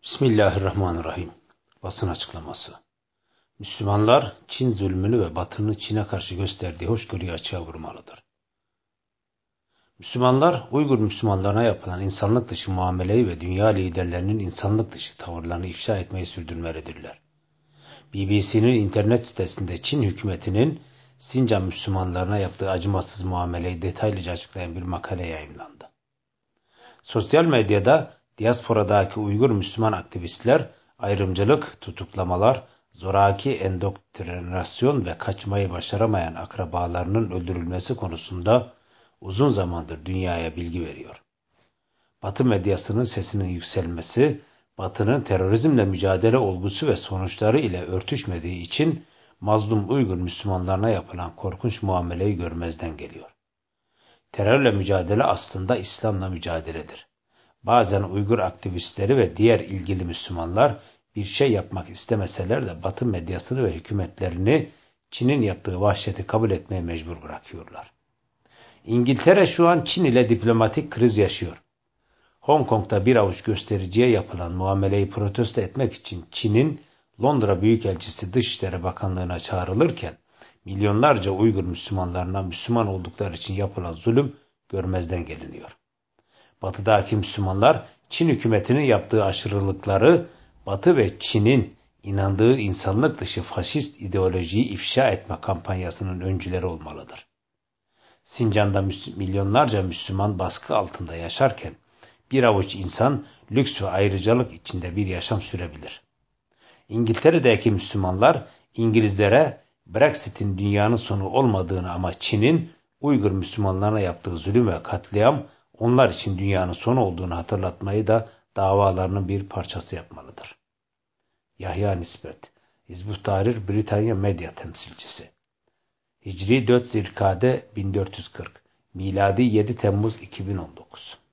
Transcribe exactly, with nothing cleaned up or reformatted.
Bismillahirrahmanirrahim. Basın açıklaması. Müslümanlar, Çin zulmünü ve Batı'nın Çin'e karşı gösterdiği hoşgörüyü açığa vurmalıdır. Müslümanlar, Uygur Müslümanlarına yapılan insanlık dışı muameleyi ve dünya liderlerinin insanlık dışı tavırlarını ifşa etmeyi sürdürmelidirler. B B C'nin internet sitesinde Çin hükümetinin Sincan Müslümanlarına yaptığı acımasız muameleyi detaylıca açıklayan bir makale yayımlandı. Sosyal medyada diasporadaki Uygur Müslüman aktivistler ayrımcılık, tutuklamalar, zoraki endoktrinasyon ve kaçmayı başaramayan akrabalarının öldürülmesi konusunda uzun zamandır dünyaya bilgi veriyor. Batı medyasının sesinin yükselmesi, Batı'nın terörizmle mücadele olgusu ve sonuçları ile örtüşmediği için mazlum Uygur Müslümanlarına yapılan korkunç muameleyi görmezden geliyor. Terörle mücadele aslında İslam'la mücadeledir. Bazen Uygur aktivistleri ve diğer ilgili Müslümanlar bir şey yapmak istemeseler de Batı medyasını ve hükümetlerini Çin'in yaptığı vahşeti kabul etmeye mecbur bırakıyorlar. İngiltere şu an Çin ile diplomatik kriz yaşıyor. Hong Kong'da bir avuç göstericiye yapılan muameleyi protesto etmek için Çin'in Londra Büyükelçisi Dışişleri Bakanlığı'na çağrılırken milyonlarca Uygur Müslümanlarına Müslüman oldukları için yapılan zulüm görmezden geliniyor. Batı'daki Müslümanlar Çin hükümetinin yaptığı aşırılıkları Batı ve Çin'in inandığı insanlık dışı faşist ideolojiyi ifşa etme kampanyasının öncüleri olmalıdır. Sincan'da milyonlarca Müslüman baskı altında yaşarken bir avuç insan lüks ve ayrıcalık içinde bir yaşam sürebilir. İngiltere'deki Müslümanlar İngilizlere Brexit'in dünyanın sonu olmadığını ama Çin'in Uygur Müslümanlarına yaptığı zulüm ve katliam onlar için dünyanın sonu olduğunu hatırlatmayı da davalarının bir parçası yapmalıdır. Yahya Nispet, Hizb-ut Tahrir Britanya medya temsilcisi. Hicri dört Zilkade bin dört yüz kırk, miladi yedi Temmuz iki bin on dokuz.